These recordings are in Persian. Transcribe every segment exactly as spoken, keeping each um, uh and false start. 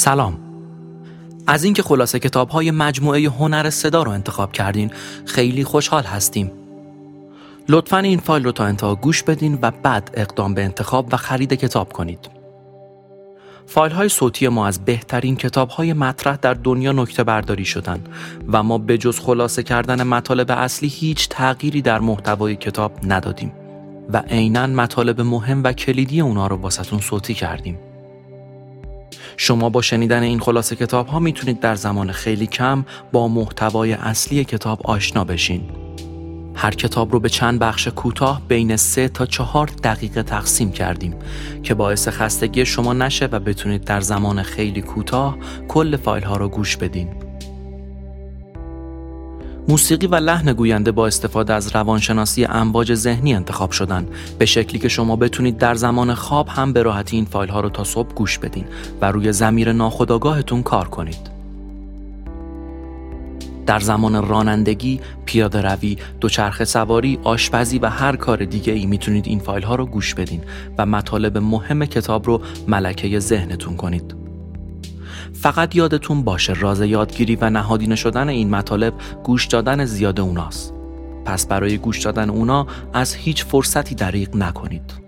سلام. از اینکه خلاصه کتاب‌های مجموعه هنر صدا رو انتخاب کردین خیلی خوشحال هستیم. لطفاً این فایل رو تا انتها گوش بدین و بعد اقدام به انتخاب و خرید کتاب کنید. فایل‌های صوتی ما از بهترین کتاب‌های مطرح در دنیا نکته برداری شدن و ما به جز خلاصه کردن مطالب اصلی هیچ تغییری در محتوای کتاب ندادیم و عیناً مطالب مهم و کلیدی اونا رو واسهتون صوتی کردیم. شما با شنیدن این خلاصه کتاب‌ها میتونید در زمان خیلی کم با محتوای اصلی کتاب آشنا بشین. هر کتاب رو به چند بخش کوتاه بین سه تا چهار دقیقه تقسیم کردیم که باعث خستگی شما نشه و بتونید در زمان خیلی کوتاه کل فایل ها رو گوش بدین. موسیقی و لحن گوینده با استفاده از روانشناسی امواج ذهنی انتخاب شدن به شکلی که شما بتونید در زمان خواب هم به راحتی این فایل ها رو تا صبح گوش بدین و روی ضمیر ناخودآگاهتون کار کنید. در زمان رانندگی، پیاده روی، دوچرخه سواری، آشپزی و هر کار دیگه ای میتونید این فایل ها رو گوش بدین و مطالب مهم کتاب رو ملکه ذهنتون کنید. فقط یادتون باشه راز یادگیری و نهادینه شدن این مطالب گوش دادن زیاد اوناست. پس برای گوش دادن اونا از هیچ فرصتی دریغ نکنید.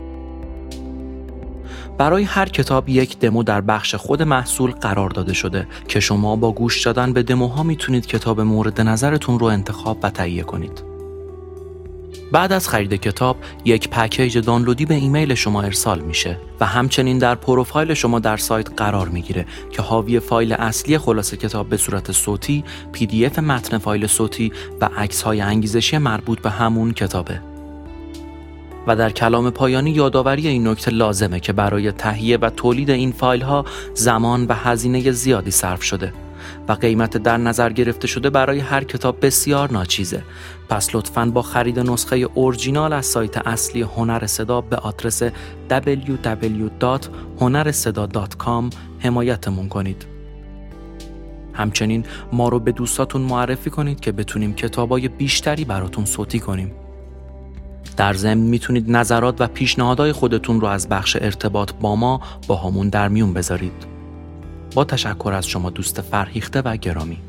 برای هر کتاب یک دمو در بخش خود محصول قرار داده شده که شما با گوش دادن به دموها میتونید کتاب مورد نظرتون رو انتخاب و تهیه کنید. بعد از خرید کتاب یک پکیج دانلودی به ایمیل شما ارسال میشه و همچنین در پروفایل شما در سایت قرار میگیره که حاوی فایل اصلی خلاصه کتاب به صورت صوتی، پی دی اف متن فایل صوتی و عکس‌های انگیزشی مربوط به همون کتابه. و در کلام پایانی یادآوری این نکته لازمه که برای تهیه و تولید این فایل ها زمان و هزینه زیادی صرف شده و قیمت در نظر گرفته شده برای هر کتاب بسیار ناچیزه. پس لطفاً با خرید نسخه اورجینال از سایت اصلی هنر صدا به آدرس دبلیو دبلیو دبلیو دات هنر صدا دات کام حمایتمون کنید. همچنین ما رو به دوستاتون معرفی کنید که بتونیم کتابای بیشتری براتون صوتی کنیم. در ضمن میتونید نظرات و پیشنهادهای خودتون رو از بخش ارتباط با ما با همون در میون بذارید. با تشکر از شما دوست فرهیخته و گرامی.